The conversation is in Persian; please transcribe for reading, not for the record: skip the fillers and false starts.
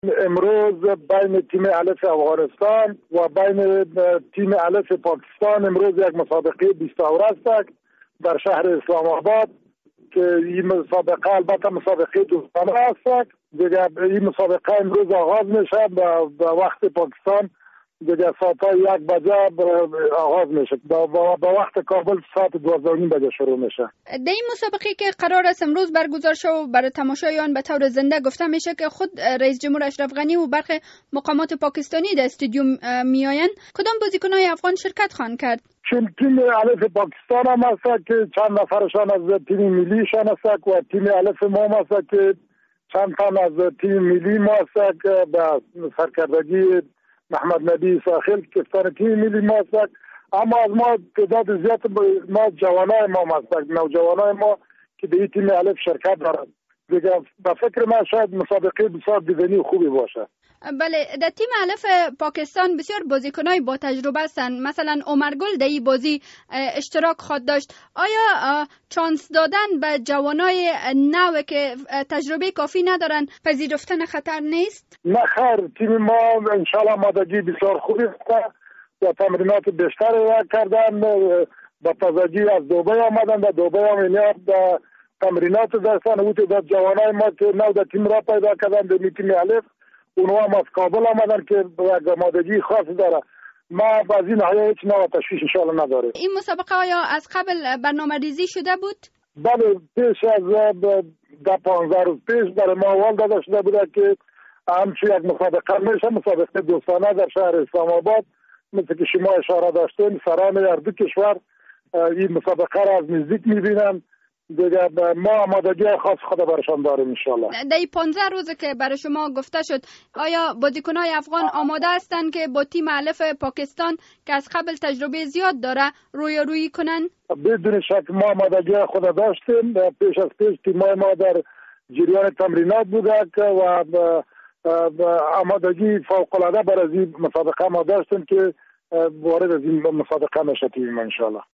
امروز بین تیم الف افغانستان و بین تیم الف پاکستان امروز یک مسابقه 20 اوره است در شهر اسلام آباد که این مسابقه البته مسابقه دوستانه است. دیگه این مسابقه امروز آغاز میشه به وقت پاکستان، دیگه ساعت 1 بجه آغاز میشه، با وقت کابل ساعت 12:30 بجه شروع میشه. در این مسابقه که قرار است امروز برگزار شه و برای تماشایان به طور زنده گفته میشه که خود رئیس جمهور اشرف غنی و برخی مقامات پاکستانی در استادیوم میآیند، کدام بازیکنان افغان شرکت خواهند کرد؟ چون تیم الف پاکستان هم هست که چند نفرشان از تیم ملیشان هست و تیم الف ما هم هست که چند تن از تیم ملی ما هست که به سرکردگی محمد نبی ساخل کپتان تیم ملی ما هست. اما از ما تعداد زیاد ما جوانای ما هست، نوجوانای ما که به این تیم الف شرکت دارند. دیگه به فکر من شاید مسابقه بسیار دیدنی خوبی باشه. بله، در تیم الف پاکستان بسیار بازیکنای با تجربه هستند. مثلا عمر گل در این بازی اشتراک خواهد داشت. آیا چانس دادن به جوانای نو که تجربه کافی ندارن پذیرفتن خطر نیست؟ نه خیر، تیم ما انشالله آمادگی بسیار خوبی است و تمرینات بیشتر کردن. با تازگی از دبی آمدن، در دبی هم اینا تمرینات داشتن. او تعداد جوانای ما که نو در تیم را پیدا کردن در تیم الف، اونها هم از کابل آمدن که یک آمادگی خاص داره. ما از این حیا هیچ نوع تشویش انشاءالله نداره. این مسابقه آیا از قبل برنامه ریزی شده بود؟ بله، پیش از 15 روز پیش برای ما اول داده شده بوده که همچون یک مسابقه میشه، مسابقه دوستانه در شهر اسلام آباد. مثل که شما اشاره داشتین سران هر دو کشور این مسابقه را از نزدیک میبینن. دیگه ما آمادگی خاص خود برشان داریم انشالله. در 15 روز که برای شما گفته شد، آیا بازیکن‌های افغان آماده هستند که با تیم الف پاکستان که از قبل تجربه زیاد داره رویارویی کنن؟ بدون شک ما آمادگی خود داشتیم. پیش از پیش تیمای ما در جریان تمرینات بوده و آمادگی فوق‌العاده برای این مسابقه ما داشتیم که وارد از این مسابقه نشدیم انشالله.